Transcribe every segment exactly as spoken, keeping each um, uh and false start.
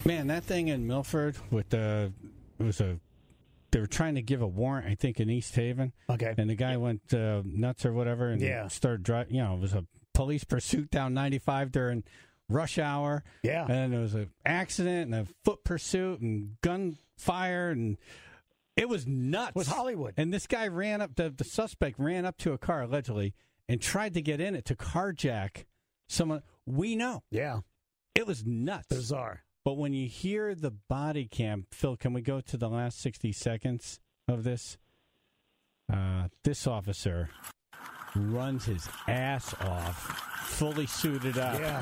Man, that thing in Milford with the it was a they were trying to give a warrant, I think, in East Haven. Okay. And the guy went uh, nuts or whatever and yeah. started driving. You know, it was a police pursuit down ninety-five during rush hour. Yeah. And there was an accident and a foot pursuit and gunfire and it was nuts. It was Hollywood. And this guy ran up, the, the suspect ran up to a car, allegedly, and tried to get in it to carjack someone we know. Yeah. It was nuts. Bizarre. But when you hear the body cam, Phil, can we go to the last sixty seconds of this? Uh, this officer runs his ass off, fully suited up. Yeah.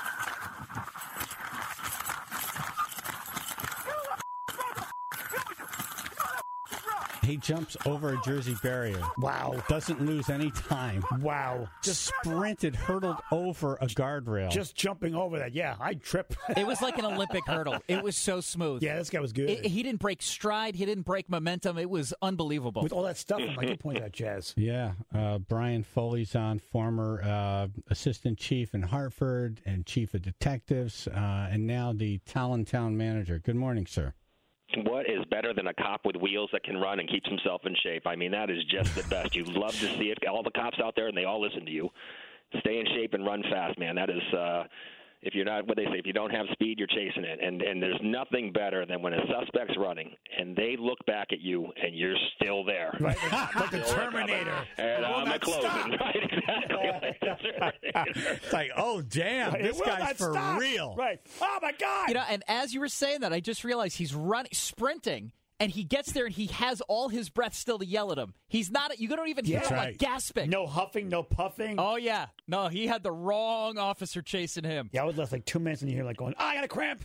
He jumps over a Jersey barrier. Wow. Doesn't lose any time. Wow. Just sprinted, hurtled over a guardrail. Just jumping over that. Yeah, I'd trip. It was like an Olympic hurdle. It was so smooth. Yeah, this guy was good. It, he didn't break stride. He didn't break momentum. It was unbelievable. With all that stuff, I do point out, Jazz. Yeah. Uh, Brian Foley's on, former uh, assistant chief in Hartford and chief of detectives, uh, and now the Talontown manager. Good morning, sir. What is better than a cop with wheels that can run and keeps himself in shape? I mean, that is just the best. You love to see it. All the cops out there, and they all listen to you. Stay in shape and run fast, man. That is, uh, if you're not, what they say, if you don't have speed, you're chasing it. And and there's nothing better than when a suspect's running and they look back at you and you're still there. Right, like the Terminator. And I'm a closing. Right, exactly. Like the Terminator. It's like, oh, damn, Right, this it will guy's not for stop. real. Right. Oh, my God. You know, and as you were saying that, I just realized he's running, sprinting, and he gets there and he has all his breath still to yell at him. He's not, you don't even hear Yeah. him Right. like gasping. No huffing, no puffing. Oh, yeah. No, he had the wrong officer chasing him. Yeah, I was left like two minutes and you hear like going, oh, I got a cramp.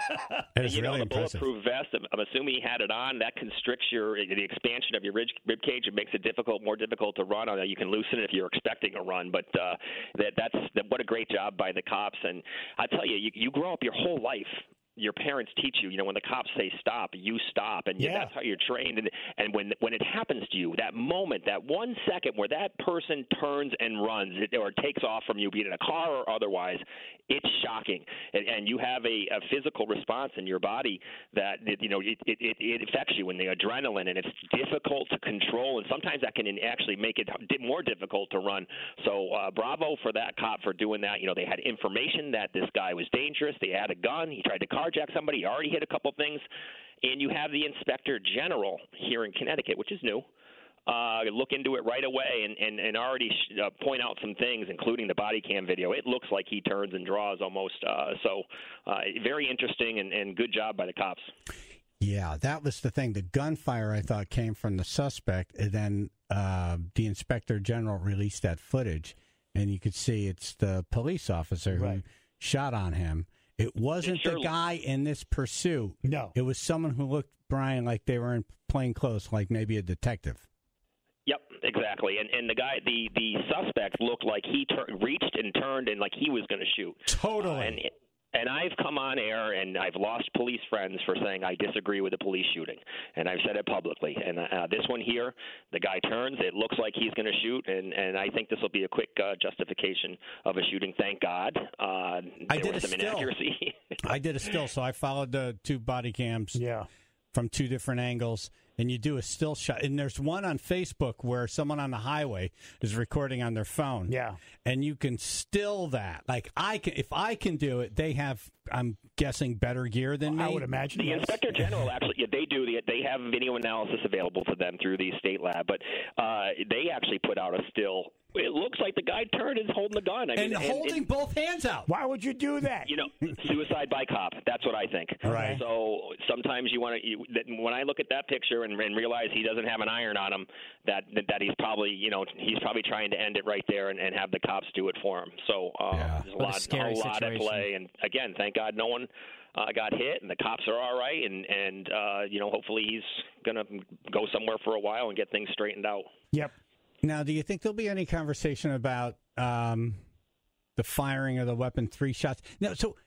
It is you really know, the impressive. bulletproof vest, I'm, I'm assuming he had it on. That constricts your the expansion of your rib, rib cage. It makes it difficult, more difficult to run. You can loosen it if you're expecting a run, but uh, that, that's that, what a great job by the cops. And I tell you, you, you grow up your whole life. Your parents teach you, you know, when the cops say stop, you stop, and you, Yeah. that's how you're trained. And and when when it happens to you, that moment, that one second where that person turns and runs it, or takes off from you, be it in a car or otherwise, it's shocking. And, and you have a, a physical response in your body that, you know, it, it, it affects you, and the adrenaline, and it's difficult to control, and sometimes that can actually make it more difficult to run. So uh, bravo for that cop for doing that. You know, they had information that this guy was dangerous. They had a gun. He tried to car carjack somebody. He already hit a couple things. And you have the Inspector General here in Connecticut, which is new, uh, look into it right away and, and, and already sh- uh, point out some things, including the body cam video. It looks like he turns and draws almost. Uh, so uh, very interesting and, and good job by the cops. Yeah, that was the thing. The gunfire, I thought, came from the suspect, and then uh, the Inspector General released that footage, and you could see it's the police officer Right. who shot on him. It wasn't Sure. the guy in this pursuit. No. It was someone who looked, Brian, like they were in plain clothes, like maybe a detective. Yep, exactly. And and the guy, the, the suspect looked like he tur- reached and turned and like he was going to shoot. Totally. Uh, and And I've come on air and I've lost police friends for saying I disagree with the police shooting. And I've said it publicly. And uh, this one here, the guy turns. It looks like he's going to shoot. And, and I think this will be a quick uh, justification of a shooting. Thank God. Uh, there I did was a some still. inaccuracy. I did a still, so I followed the two body cams Yeah. from two different angles, and you do a still shot. And there's one on Facebook where someone on the highway is recording on their phone. Yeah. And you can still that. Like, I can, if I can do it, they have, I'm guessing, better gear than me. I would imagine. The yes. Inspector General actually, yeah, they do. The, they have video analysis available to them through the state lab, but uh, they actually put out a still. It looks like the guy turned and is holding the gun. I and mean, holding and, both hands out. Why would you do that? You know, suicide by cop. That's what I think. Right. So sometimes you want to. When I look at that picture and, and realize he doesn't have an iron on him, that that he's probably, you know, he's probably trying to end it right there and, and have the cops do it for him. So uh, Yeah. there's a What a lot, scary a lot at situation. play. And again, thank God no one uh, got hit, and the cops are all right. And and uh, you know, hopefully he's gonna go somewhere for a while and get things straightened out. Yep. Now, do you think there'll be any conversation about um, the firing of the weapon, three shots? No, so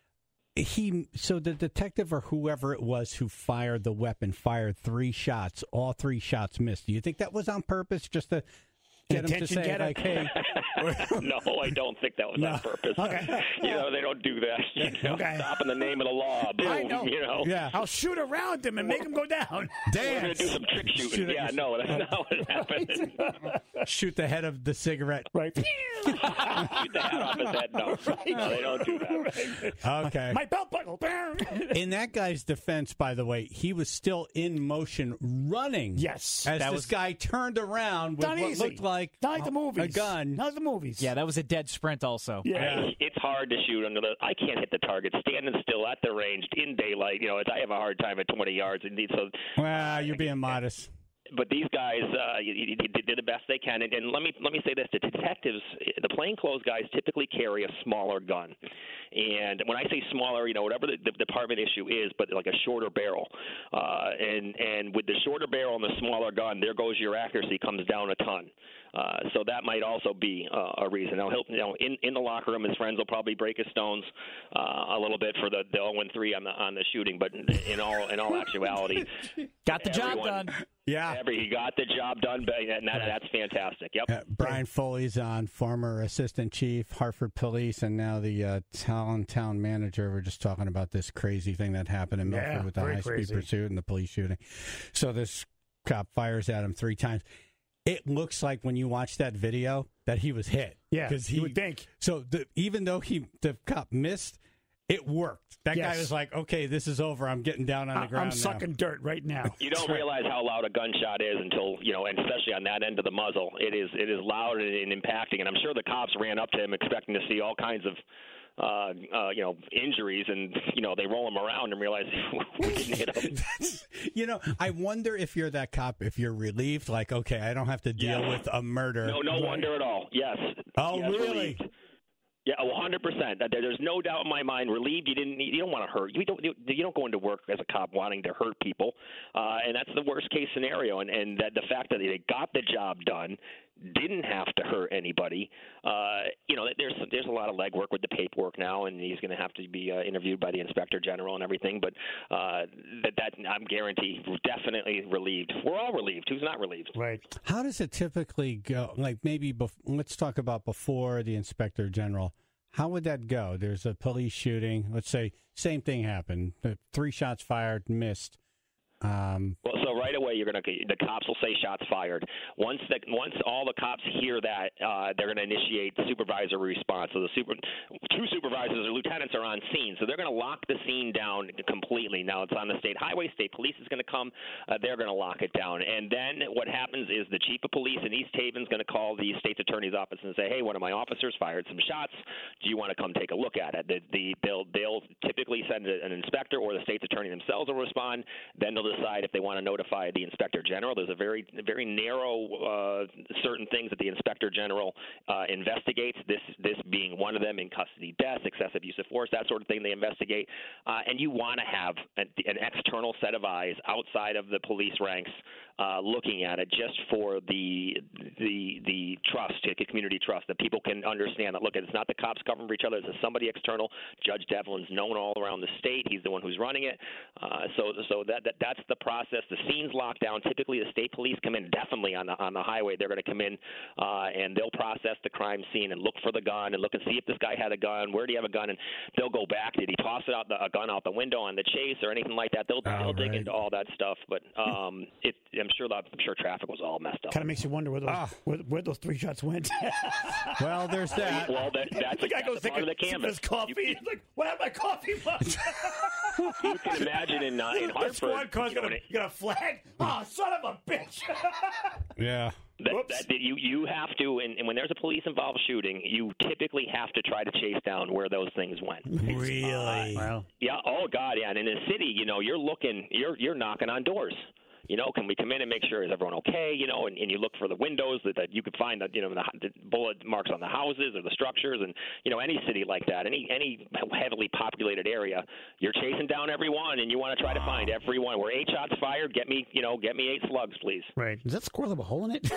he, so the detective or whoever it was who fired the weapon fired three shots. All three shots missed. Do you think that was on purpose, just to get him to Attention say getter. like, "Hey." No, I don't think that was No. on purpose. Okay. You know, they don't do that. You know, Okay. Stop in the name of the law. Boom. I know. You know. Yeah. I'll shoot around him and make him go down. We're going to Dance. do some trick shooting. Shoot at yeah, your- no, that's not what happened. Shoot the head of the cigarette. Right. Shoot the hat off his head. No, no they don't do that. Okay. My belt buckle. In that guy's defense, by the way, he was still in motion running. Yes. As That this was- guy turned around with Done what easy. looked like Not like the movies. a gun. Not like the movies. Yeah, that was a dead sprint also. Yeah. Hey, it's hard to shoot under the. I can't hit the target standing still at the range in daylight. You know, it's, I have a hard time at twenty yards. Indeed, so. Well, you're being modest. But these guys uh, you, you, you did the best they can, and, and let me let me say this: the detectives, the plainclothes guys, typically carry a smaller gun. And when I say smaller, you know, whatever the, the department issue is, but like a shorter barrel. Uh, and and with the shorter barrel and the smaller gun, there goes your accuracy comes down a ton. Uh, so that might also be uh, a reason. Now, he'll, you know, in, in the locker room, his friends will probably break his stones uh, a little bit for the, the oh and three on the on the shooting, but in all in all actuality, Got the job everyone- done. Yeah. Every, he got the job done, but- and that, that's fantastic. Yep. Uh, Brian Foley's on, former assistant chief, Hartford Police, and now the uh, town town manager. We're just talking about this crazy thing that happened in Milford Yeah, with the very high-speed crazy. pursuit and the police shooting. So this cop fires at him three times. It looks like when you watch that video that he was hit. Yeah, because you would think. So the, even though he the cop missed, it worked. That guy Yes. was like, "Okay, this is over. I'm getting down on the I- ground I'm now." sucking dirt right now. You don't realize how loud a gunshot is until, you know, and especially on that end of the muzzle. It is it is loud and, and impacting. And I'm sure the cops ran up to him expecting to see all kinds of, uh, uh, you know, injuries. And, you know, they roll him around and realize we didn't hit him. You know, I wonder if you're that cop, if you're relieved, like, okay, I don't have to deal Yeah. with a murder. No, no wonder at all. Yes. Oh, Yes, really? relieved. Yeah, one hundred percent. There's no doubt in my mind. Relieved, you didn't. You don't want to hurt. You don't. You don't go into work as a cop wanting to hurt people, uh, and that's the worst case scenario. And and that the fact that they got the job done, didn't have to hurt anybody. Uh, you know, there's there's a lot of legwork with the paperwork now, and he's going to have to be uh, interviewed by the inspector general and everything. But uh, that that I'm guaranteed, definitely relieved. We're all relieved. Who's not relieved? Right. How does it typically go? Like maybe bef- let's talk about before the inspector general. How would that go? There's a police shooting. Let's say same thing happened. The Three shots fired, missed. Um, Well, so right away you're gonna the cops will say shots fired. Once the once all the cops hear that, uh, they're gonna initiate supervisory response. So the super two supervisors or lieutenants are on scene, so they're gonna lock the scene down completely. Now it's on the state highway. State police is gonna come. Uh, they're gonna lock it down, and then what happens is the chief of police in East Haven's gonna call the state's attorney's office and say, "Hey, one of my officers fired some shots. Do you want to come take a look at it?" The, the they'll they'll typically send an inspector, or the state's attorney themselves will respond. Then they'll decide if they want to notify the inspector general. There's a very very narrow uh, certain things that the inspector general uh, investigates. This this being one of them: in custody deaths, excessive use of force, that sort of thing. They investigate, uh, and you want to have an, an external set of eyes outside of the police ranks uh, looking at it, just for the the the trust, the community trust, that people can understand that. Look, it's not the cops covering for each other. It's somebody external. Judge Devlin's known all around the state. He's the one who's running it. Uh, so so that, that that's the process. The scene's locked down. Typically, the state police come in definitely on the on the highway. They're going to come in uh, and they'll process the crime scene and look for the gun and look and see if this guy had a gun. Where do you have a gun? And they'll go back. Did he toss it out the, a gun out the window on the chase or anything like that? They'll Oh, they'll dig right. into all that stuff. But um, it, I'm sure that I'm sure traffic was all messed up. Kind of makes you wonder where those Ah. where, where those three shots went. well, there's that. Well, that, that's, the guy that's goes a take part a of the sip of canvas. his coffee. You, He's like, "What happened to my coffee mug?" you can imagine in uh, in The Hartford, squad car's you know, gonna, when it- gonna flag. Oh, son of a bitch! Yeah. That, Whoops. that, that you you have to, and, and when there's a police involved shooting, you typically have to try to chase down where those things went. Really? Well, Yeah. Oh God. Yeah. And in the city, you know, you're looking, you're you're knocking on doors. You know, can we come in and make sure is everyone okay? You know, and, and you look for the windows that, that you could find that you know the, the bullet marks on the houses or the structures, and you know any city like that, any any heavily populated area, you're chasing down everyone, and you want to try to find everyone. Where eight shots fired, get me, you know, get me eight slugs, please. right. Does that squirrel have a hole in it?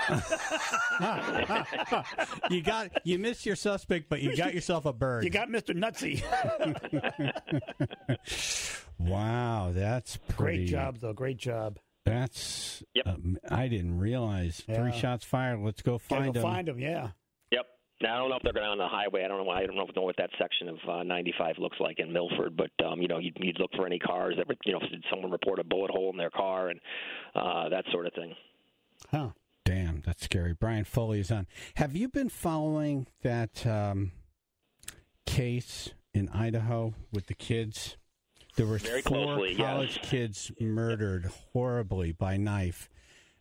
you got you missed your suspect, but you got yourself a bird. You got Mister Nutsy. Wow, that's pretty. Great job, though. Great job. That's. Yep. Um, I didn't realize. Yeah. Three shots fired. Let's go Gotta find go him. find him, yeah. Yep. Now, I don't know if they're going on the highway. I don't know why. I don't know, know what that section of uh, ninety-five looks like in Milford. But um, you know, you'd, you'd look for any cars that, you know, did someone report a bullet hole in their car and uh, that sort of thing. Huh. Damn, that's scary. Brian Foley is on. Have you been following that um, case in Idaho with the kids? There were Very four closely, college yes. kids murdered horribly by knife,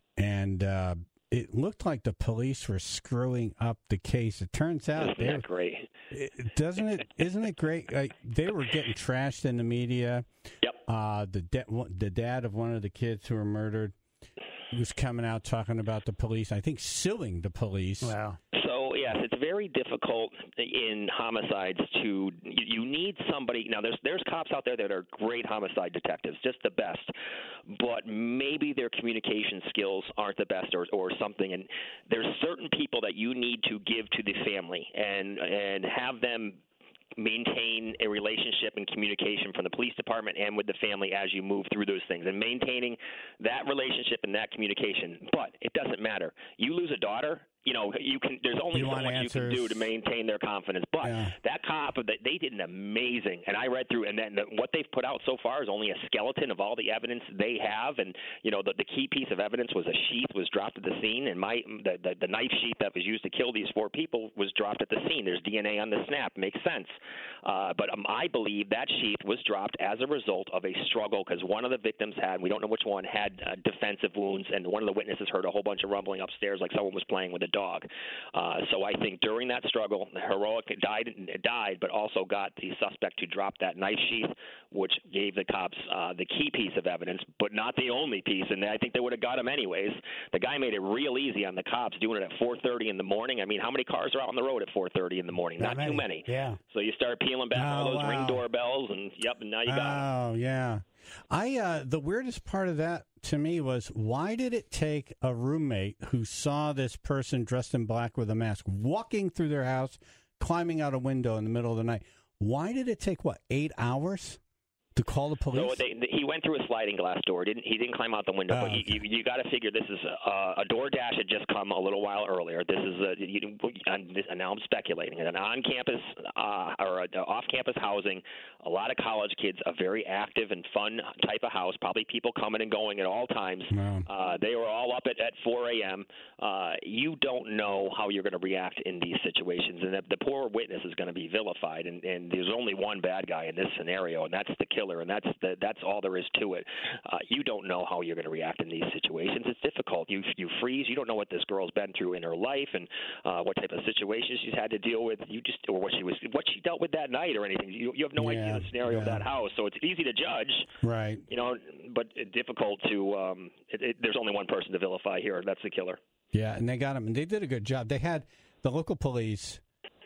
and uh, it looked like the police were screwing up the case. It turns out, Isn't that great? it, doesn't it? Isn't it great? Like, they were getting trashed in the media. Yep. Uh, the da- the dad of one of the kids who were murdered was coming out talking about the police. I think suing the police. Wow. So yes, it's very difficult in homicides to. You, you need somebody. Now, there's there's cops out there that are great homicide detectives, just the best. But maybe their communication skills aren't the best, or or something. And there's certain people that you need to give to the family and and have them maintain a relationship and communication from the police department and with the family as you move through those things, and maintaining that relationship and that communication. But it doesn't matter. You lose a daughter, you know, you can. There's only You so want much answers. you can do to maintain their confidence. But Yeah. that cop, they did an amazing. And I read through, and then what they've put out so far is only a skeleton of all the evidence they have. And you know, the, the key piece of evidence was a sheath was dropped at the scene, and my the, the the knife sheath that was used to kill these four people was dropped at the scene. There's D N A on the snap. Makes sense. Uh, but um, I believe that sheath was dropped as a result of a struggle, because one of the victims had, we don't know which one, had uh, defensive wounds, and one of the witnesses heard a whole bunch of rumbling upstairs like someone was playing with a dog. Uh, so I think during that struggle, Heroic died, died, but also got the suspect to drop that knife sheath, which gave the cops uh, the key piece of evidence, but not the only piece. And I think they would have got him anyways. The guy made it real easy on the cops, doing it at four thirty in the morning. I mean, how many cars are out on the road at four thirty in the morning? Not, Not too many. many. Yeah. So you start peeling back all Oh, those wow. ring doorbells, and yep, and now you got him. Oh, yeah. I uh, the weirdest part of that to me was, why did it take a roommate who saw this person dressed in black with a mask walking through their house, climbing out a window in the middle of the night? Why did it take, what, eight hours to call the police? So they, he went through a sliding glass door. Didn't he? Didn't climb out the window. Oh, but you, okay. you, you got to figure this is a, a DoorDash had just come a little while earlier. This is a. You, and this, and now I'm speculating. An on-campus uh, or a, off-campus housing. A lot of college kids. A very active and fun type of house. Probably people coming and going at all times. Wow. Uh, they were all up at, at four a.m. Uh, you don't know how you're going to react in these situations, and the, the poor witness is going to be vilified. And, and there's only one bad guy in this scenario, and that's the killer. And that's the, that's all there is to it. Uh, you don't know how you're going to react in these situations. It's difficult. You you freeze. You don't know what this girl's been through in her life, and uh, what type of situations she's had to deal with. You just or what she was what she dealt with that night or anything. You you have no Yeah, idea the scenario yeah. of that house. So it's easy to judge. Right. You know, but difficult to. Um, it, it, there's only one person to vilify here. That's the killer. Yeah, and they got him, and they did a good job. They had the local police,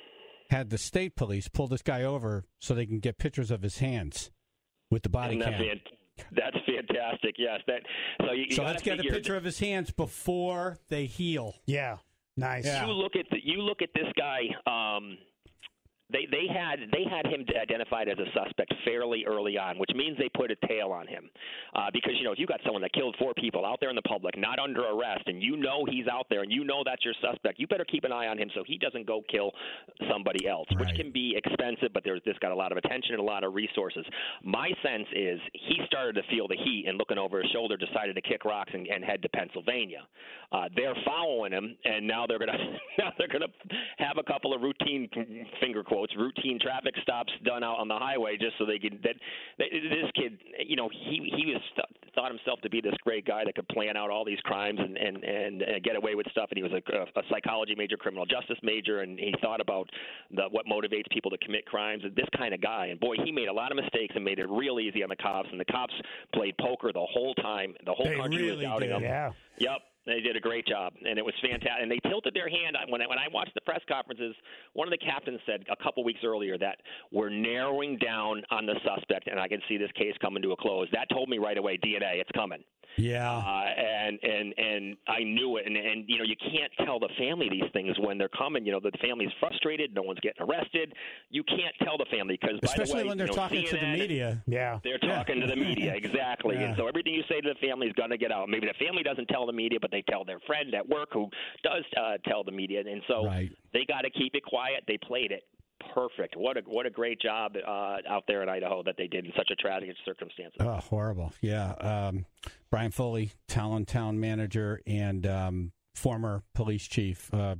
had the state police pull this guy over so they can get pictures of his hands with the body And that's, cam. fan- that's fantastic. Yes. That. So you, you So gotta let's get a figure- picture of his hands before they heal. Yeah. Nice. Yeah. You look at the, you look at this guy. Um, They they had they had him identified as a suspect fairly early on, which means they put a tail on him, uh, because you know if you got someone that killed four people out there in the public, not under arrest, and you know he's out there, and you know that's your suspect, you better keep an eye on him so he doesn't go kill somebody else, Right. which can be expensive, but there's this got a lot of attention and a lot of resources. My sense is he started to feel the heat and looking over his shoulder decided to kick rocks and, and head to Pennsylvania. Uh, they're following him, and now they're gonna now they're gonna have a couple of routine finger quotes. routine traffic stops done out on the highway just so they could that, that this kid, you know, he he was thought himself to be this great guy that could plan out all these crimes and and and uh, get away with stuff, and he was a, a psychology major, criminal justice major, and he thought about the, what motivates people to commit crimes, and this kind of guy. And boy, he made a lot of mistakes and made it real easy on the cops, and the cops played poker the whole time. The whole They country really was doubting did. him. Yeah. Yep. They did a great job, and it was fantastic. And they tilted their hand when I, when I watched the press conferences. One of the captains said a couple weeks earlier that we're narrowing down on the suspect, and I can see this case coming to a close. That told me right away, D N A, it's coming. Yeah. Uh, and and and I knew it. And and you know, you can't tell the family these things when they're coming. You know, the family's frustrated. No one's getting arrested. You can't tell the family because, especially by the way, when they're you know, talking C to N N, the media. Yeah, they're talking yeah. to the media exactly. Yeah. And so everything you say to the family is going to get out. Maybe the family doesn't tell the media, but they tell their friend at work who does uh, tell the media. And so Right. they got to keep it quiet. They played it perfect. What a what a great job uh, out there in Idaho that they did in such a tragic circumstance. Oh, horrible. Yeah. Um, Brian Foley, Talon Town manager and um, former police chief, uh,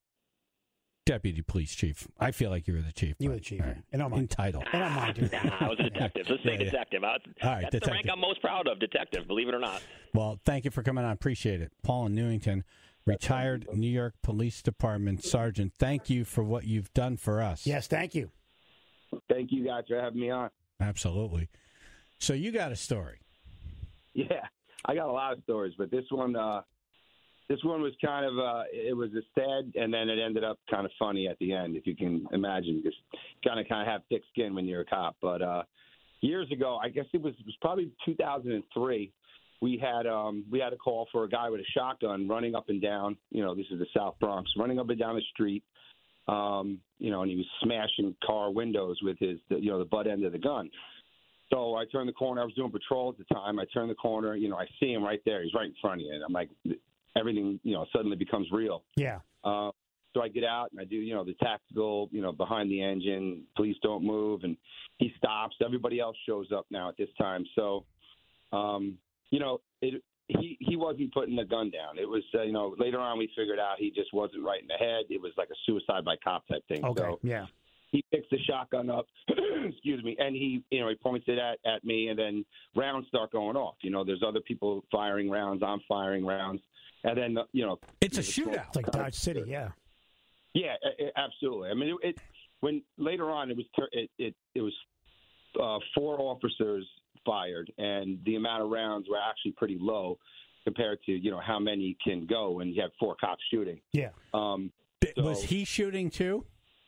deputy police chief. I feel like you were the chief. You were the chief. Right. And I'm in title. And I'm mine, too. Nah, I was a detective. Let's say Yeah, yeah. detective. I, All right, that's detective. the rank I'm most proud of, detective, believe it or not. Well, thank you for coming on. Appreciate it. Paul in Newington, retired New York Police Department sergeant. Thank you for what you've done for us. Yes, thank you. Thank you guys for having me on. Absolutely. So you got a story. Yeah, I got a lot of stories, but this one, uh, this one was kind of, uh, it was a sad, and then it ended up kind of funny at the end, if you can imagine. Just kind of, kind of have thick skin when you're a cop. But uh, years ago, I guess it was, it was probably two thousand three. We had um, we had a call for a guy with a shotgun running up and down. You know, this is the South Bronx, running up and down the street. Um, you know, and he was smashing car windows with his, the, you know, the butt end of the gun. So I turned the corner. I was doing patrol at the time. I turned the corner. You know, I see him right there. He's right in front of you. And I'm like, everything, you know, suddenly becomes real. Yeah. Uh, so I get out and I do, you know, the tactical, you know, behind the engine, please don't move. And he stops. Everybody else shows up now at this time. So, um, you know, it, he, he wasn't putting the gun down. It was, uh, you know, later on we figured out he just wasn't right in the head. It was like a suicide by cop type thing. Okay, So yeah. he picks the shotgun up, excuse me, and he, you know, he points it at, at me, and then rounds start going off. You know, there's other people firing rounds. I'm firing rounds. And then, you know. It's a you know, shootout. It's like Dodge City, yeah. Yeah, it, it, absolutely. I mean, it, it when later on it was ter- it it, it was uh, four officers fired, and the amount of rounds were actually pretty low compared to, you know, how many can go when you have four cops shooting. Yeah. Um, Th- so- Was he shooting too?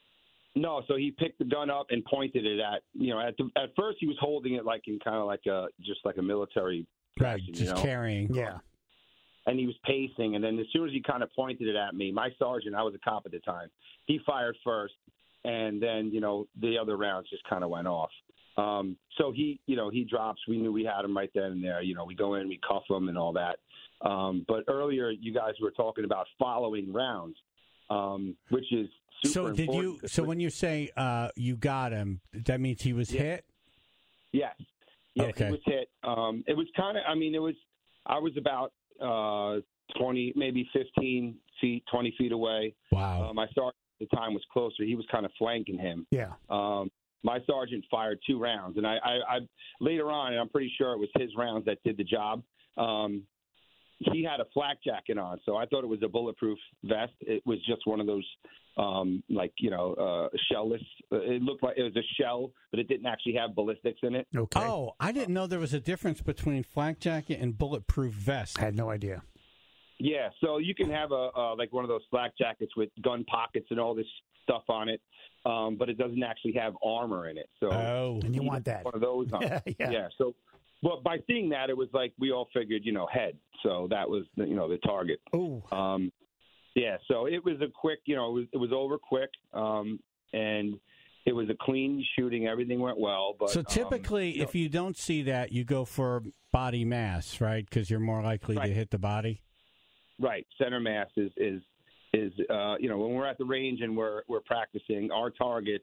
No, so he picked the gun up and pointed it at, you know, at the, at first he was holding it like in kind of like a just like a military Right, fashion, just you know? carrying. Yeah. And he was pacing, and then as soon as he kind of pointed it at me, my sergeant, I was a cop at the time, he fired first, and then, you know, the other rounds just kind of went off. Um, so he, you know, he drops. We knew we had him right then and there. You know, we go in, we cuff him and all that. Um, but earlier you guys were talking about following rounds, um, which is super So did important. you? So when you say uh, you got him, that means he was Yeah. hit. Yes. Yes, Okay. he was hit. Um, it was kind of, I mean, it was, I was about uh, twenty, maybe fifteen feet, twenty feet away. Wow. Uh, my sergeant at the time was closer. He was kind of flanking him. Yeah. Um, my sergeant fired two rounds, and I, I, I later on, and I'm pretty sure it was his rounds that did the job. Um, he had a flak jacket on, so I thought it was a bulletproof vest. It was just one of those, um, like, you know, uh, shellless. It looked like it was a shell, but it didn't actually have ballistics in it. Okay. Oh, I didn't know there was a difference between flak jacket and bulletproof vest. I had no idea. Yeah, so you can have a uh, like one of those flak jackets with gun pockets and all this stuff on it, um, but it doesn't actually have armor in it. So Oh, And you he want had that. one of those on. Yeah, yeah. yeah. So, well, by seeing that, it was like we all figured, you know, head. So that was, the, you know, the target. Oh. Um, yeah. So it was a quick, you know, it was, it was over quick, um, and it was a clean shooting. Everything went well. But so typically, um, you know, if you don't see that, you go for body mass, right? Because you're more likely Right. to hit the body. right, center mass is is is uh, you know, when we're at the range and we're we're practicing, our targets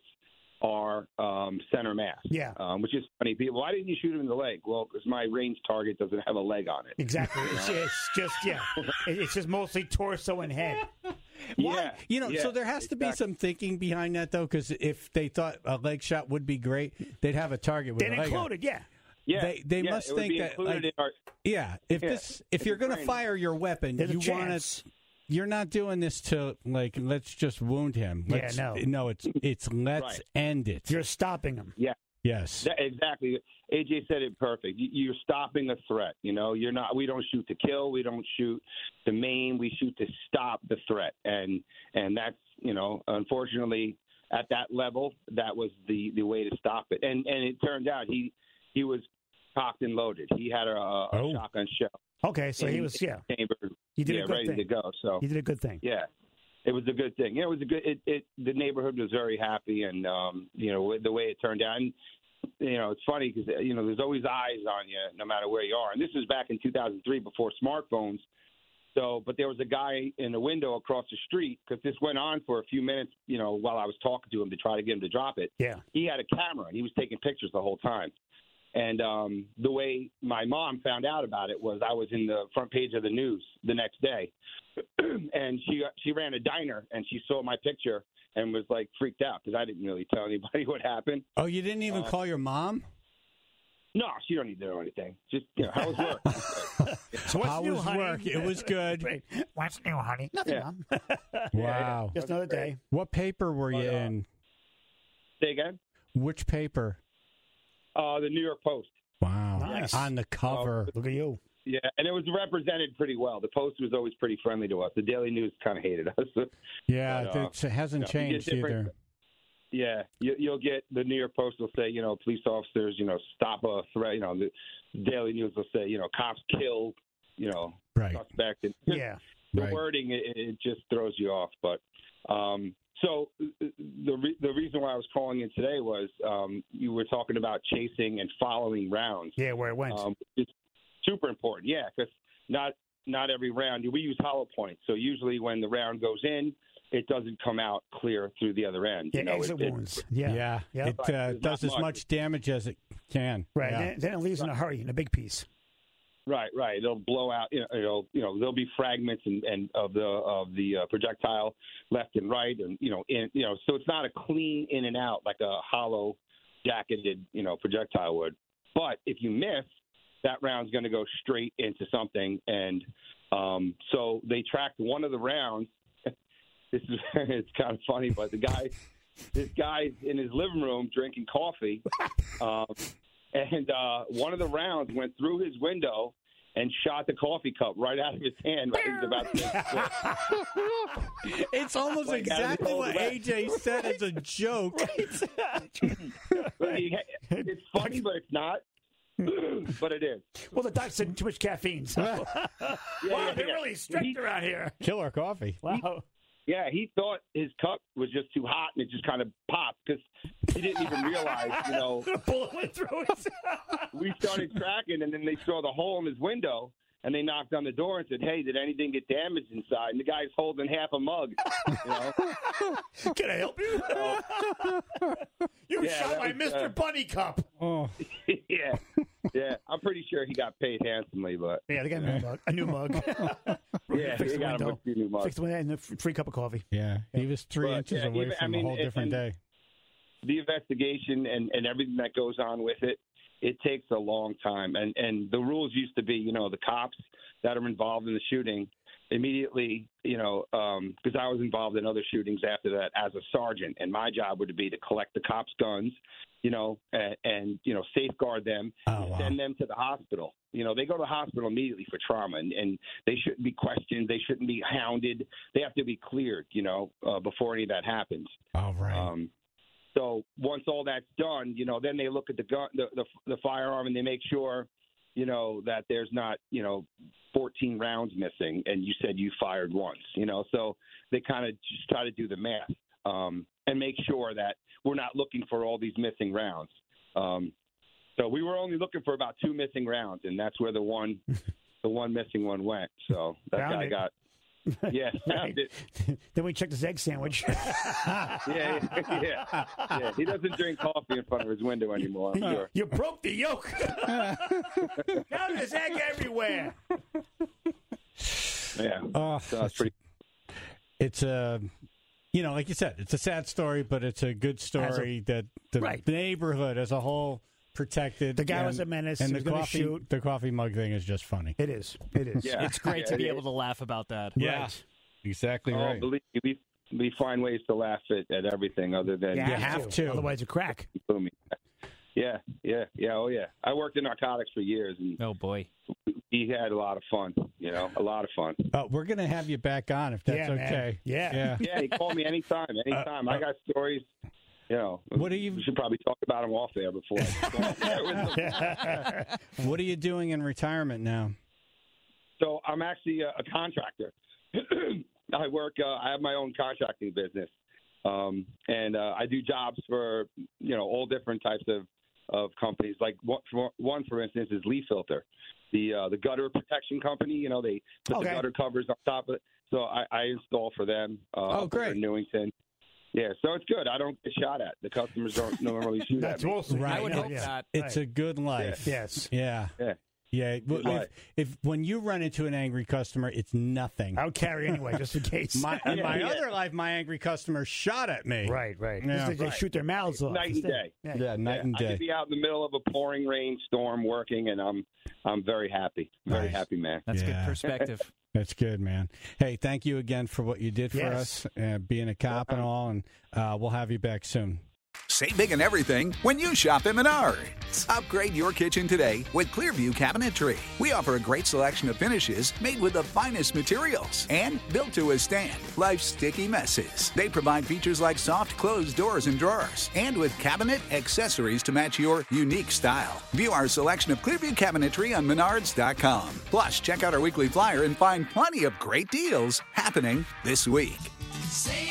are um, center mass. Yeah. Um, which is funny. People, why didn't you shoot him in the leg? Well, because my range target doesn't have a leg on it. Exactly. It's, it's just, yeah. It- It's just mostly torso and head. Why? Yeah, You know, yeah, so there has to be exactly. some thinking behind that, though, because if they thought a leg shot would be great, they'd have a target with Then a leg on. included, yeah. Yeah, They- they yeah, must it would think be that, included like- in our, Yeah, if Yeah, this, if it's you're a going to training. fire your weapon, There's a you want chance. to. You're not doing this to like let's just wound him. Yeah, Let's, no. no, it's it's let's Right. end it. You're stopping them. yes, That- exactly. A J said it perfect. You- You're stopping a threat. You know, you're not. We don't shoot to kill. We don't shoot to maim. We shoot to stop the threat. And and that's, you know, unfortunately at that level, that was the, the way to stop it. And and it turned out he he was cocked and loaded. He had a, a Oh. shotgun shell. Okay, so he in- was yeah. chamber, You did yeah, a good ready thing. to go. So You did a good thing. yeah, it was a good thing. Yeah, it was a good. It, it the neighborhood was very happy, and um, you know the way it turned out. And, you know, it's funny because you know there's always eyes on you no matter where you are. And this was back in two thousand three before smartphones. So, but there was a guy in the window across the street because this went on for a few minutes. You know, while I was talking to him to try to get him to drop it. Yeah. He had a camera and he was taking pictures the whole time. And um, the way my mom found out about it was I was in the front page of the news the next day, and she she ran a diner and she saw my picture and was like freaked out because I didn't really tell anybody what happened. Oh, you didn't even Uh, call your mom? No, she don't need to know anything. Just you know, how was work? So what's How new, was honey? work? It was good. Wait, what's new, honey? Nothing, Yeah. Mom. Wow. Just another day. What paper were you But, uh, in? Say again. Which paper? Uh, the New York Post. Wow. Nice. On the cover. Look at you. Yeah, and it was represented pretty well. The Post was always pretty friendly to us. The Daily News kind of hated us. yeah, but, uh, it's- it hasn't you know, you get changed different- either. Yeah, you, you'll get the New York Post will say, you know, police officers, you know, stop a threat. You know, the Daily News will say, you know, cops kill, you know, Right. suspect. And Yeah. the Right. wording it, it just throws you off. But um, so the re- the reason why I was calling in today was um, you were talking about chasing and following rounds. Yeah, where it went. Um, it's super important. Yeah, because not not every round we use hollow points. So usually when the round goes in, it doesn't come out clear through the other end. yeah, you know, exit it, it- wounds. Yeah. Yeah. Yeah. It Right. uh, There's does not as much. much damage as it can. Right. Yeah. Then, then it leaves in a hurry, in a big piece. Right, right. It'll blow out. You know, it'll, you know, there'll be fragments and, and of the of the uh, projectile left and right, and you know, in you know, so it's not a clean in and out like a hollow jacketed, you know, projectile would. But if you miss, that round's going to go straight into something, and um, so they tracked one of the rounds. This is it's kind of funny, but the guy, this guy's in his living room drinking coffee. Um, And uh, one of the rounds went through his window and shot the coffee cup right out of his hand. Right, he was about to It's almost Like, out of exactly the what cold A J said as a joke. It's funny, but it's not. But it is. Well, the doctor said too much caffeine. So. Yeah, wow, yeah, they're yeah. really strict around here. Killer coffee. Wow. Yeah, he thought his cup was just too hot and it just kind of popped because he didn't even realize, you know. The bullet went through it. We started tracking, and then they saw the hole in his window, and they knocked on the door and said, "Hey, did anything get damaged inside?" And the guy's holding half a mug. You know? Can I help you? You Yeah, shot that my was, Mister uh, Bunny cup. Oh, yeah, yeah. I'm pretty sure he got paid handsomely, but Yeah, they got a new mug. A new mug. yeah, Fix he the got him window. a few new mugs. Fix the window and a free cup of coffee. yeah. He was three But, inches yeah, away even- from I mean, a whole and- different and- day. The investigation and, and everything that goes on with it, it takes a long time. And and the rules used to be, you know, the cops that are involved in the shooting immediately, you know, because I was involved in other shootings after that as a sergeant, and my job would be to collect the cops' guns, you know, and, and you know, safeguard them, Oh, and wow. send them to the hospital. You know, they go to the hospital immediately for trauma, and, and they shouldn't be questioned. They shouldn't be hounded. They have to be cleared, you know, uh, before any of that happens. All right. Um, so once all that's done, you know, then they look at the gun, the, the the firearm, and they make sure, you know, that there's not, you know, fourteen rounds missing, and you said you fired once, you know. So they kind of just try to do the math um, and make sure that we're not looking for all these missing rounds. Um, so we were only looking for about two missing rounds, and that's where the one the one missing one went. So that Found guy it. got. Yeah, found it. Then we checked his egg sandwich. Yeah, yeah, yeah, yeah. He doesn't drink coffee in front of his window anymore, I'm sure. You broke the yolk. Now there's egg everywhere. Yeah. Oh, So that's pretty. it's a, you know, like you said, it's a sad story, but it's a good story that the Right. neighborhood as a whole protected. The guy and, was a menace. and He the was gonna coffee, shoot. the coffee mug thing is just funny. It is. It is. Yeah. It's great Yeah, to be it able is. to laugh about that. Right. exactly Oh, believe me, we, we find ways to laugh at, at everything other than You You have, have to. to. Otherwise, you crack. booming. Yeah, yeah, yeah. Oh, yeah. I worked in narcotics for years, and Oh boy. he had a lot of fun. You know, a lot of fun. Uh, we're going to have you back on if that's Yeah, man. okay. Yeah. Yeah. Yeah, he called me anytime. Anytime. I got stories. You know, What are you- We should probably talk about him off there before. I go on there with him. What are you doing in retirement now? So I'm actually a, a contractor. I work. Uh, I have my own contracting business, um, and uh, I do jobs for you know all different types of, of companies. Like one for, one, for instance, is Leaf Filter, the uh, the gutter protection company. You know, they put Okay. the gutter covers on top of it. So I, I install for them. Uh, Oh, up over great. in Newington. Yeah, so it's good. I don't get shot at. The customers don't normally shoot at That's me. awesome. Right. I would Yeah, hope yeah. not. It's a good life. Yes. Yeah. Yeah. Yeah. Well, Right. If, if when you run into an angry customer, it's nothing. I would carry anyway, just in case. My, in Yeah, my yeah. other life, my angry customer shot at me. right, right. Yeah. Just they Right. shoot their mouths off. Night and instead. day. Yeah. Yeah, night Yeah, and I day. could be out in the middle of a pouring rainstorm working, and I'm I'm very happy. Very Nice. happy, man. That's Yeah. good perspective. That's good, man. Hey, thank you again for what you did for Yes. us, uh, being a cop and all, and uh, we'll have you back soon. Save big on everything when you shop at Menards. Upgrade your kitchen today with Clearview Cabinetry. We offer a great selection of finishes made with the finest materials and built to withstand life's sticky messes. They provide features like soft closed doors and drawers, and with cabinet accessories to match your unique style. View our selection of Clearview Cabinetry on Menards dot com. Plus, check out our weekly flyer and find plenty of great deals happening this week. Save